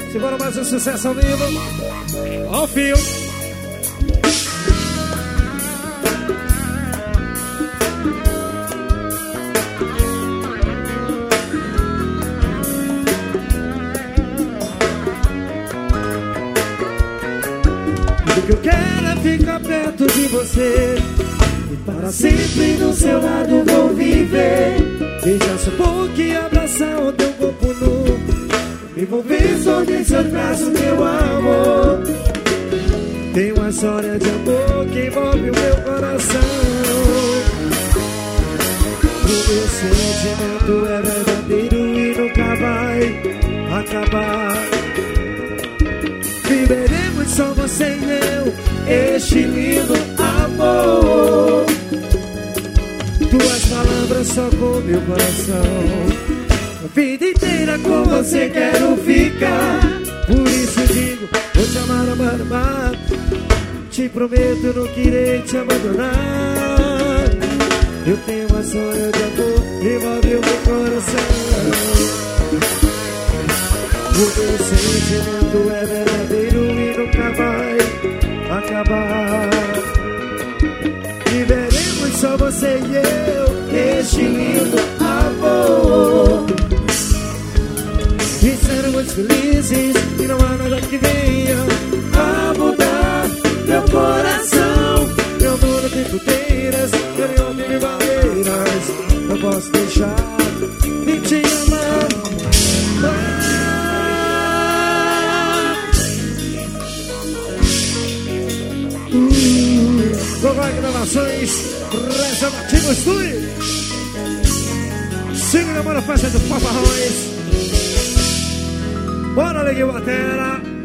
Simbora mais um sucesso ao vivo. Ó o fio. Tudo que eu quero é ficar perto de você e para sempre do seu lado vou viver. Deixa sua boca e abraçar o teu corpo nu, me envolver só em seus braços, meu amor. Tem uma história de amor que envolve o meu coração. O meu sentimento é verdadeiro e nunca vai acabar. Viveremos só você e eu este lindo amor. Tuas palavras só com meu coração. A vida inteira com você quero ficar. Por isso digo, vou te amar, amar, amar. Te prometo, eu não querer te abandonar. Eu tenho uma história de amor que envolve o meu coração. O meu sentimento é verdadeiro e nunca vai acabar. Viveremos só você e eu este lindo amor. E seremos felizes e não há nada que venha a mudar meu coração. Meu amor não tem fronteiras, meu amor tem barreiras. Não posso deixar de te amar. Vai Gravações, Reservativo Estúdio. Siga na faixa do Papa Royce. Bora, Leguinho Batera.